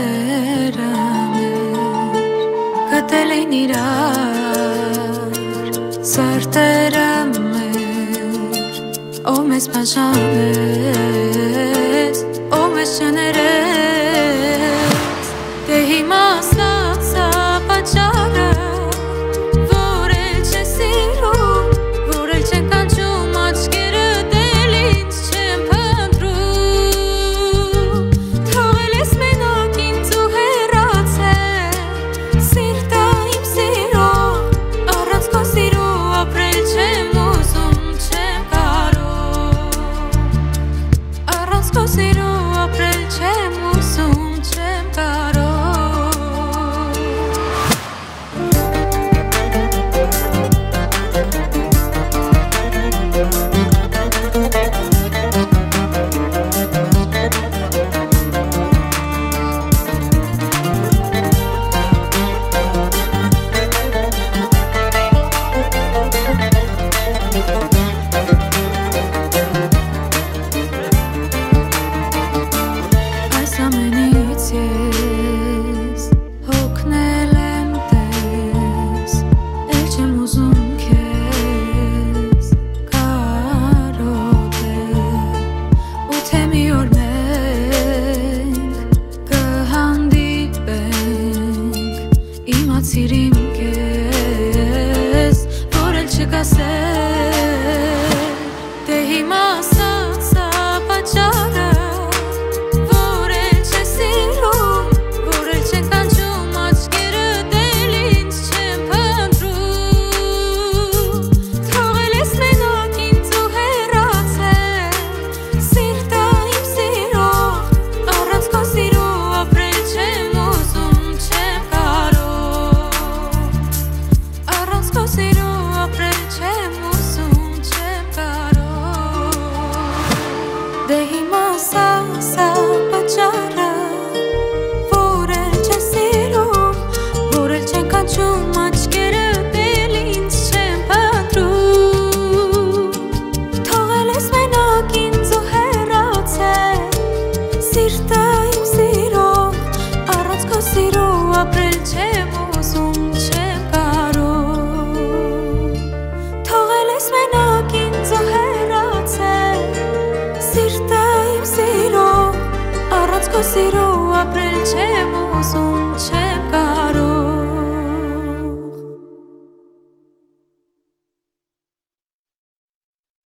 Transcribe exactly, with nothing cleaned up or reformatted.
սերամ գտել էին իրար սրտերը մեր ով մեզ բաժանեց ով մեզ չներեց դե հիմա ստացա պատճառը որ էլ չես սիրում որ էլ չեն կանչում աչքերը դել ինձ չեմ փնտրում թողել ես մենակ ինձ ու հեռացել սիրտը իմ սիրով առանց քո սիրո ապրել չեմ ուզում չեմ կարող առանց քո սիրո ապրել չեմ ուզում չեմ կարող Ես հոգնել եմ տես էլ չեմ ուզում քեզ կարոտել ու թե մի օր մենք կհանդիպենք իմացիր իմ քեզ որ էլ չկասել դե հիմա ասացա պատճառը Դե հիմա ասա պատճառը որ էլ չես սիրում որ էլ չեն կանչում աչքերը դել ինձ չեմ փնտրում թողել ես մենակ ինձ ու հեռացել սիրտը իմ սիրով առանց քո սիրո ապրել չեմ ուզում չեմ կարող թողել ես մենակ ինձ ու հեռացել սիրտը իմ սիրով առանց քո սիրո ապրել չեմ ուզում չեմ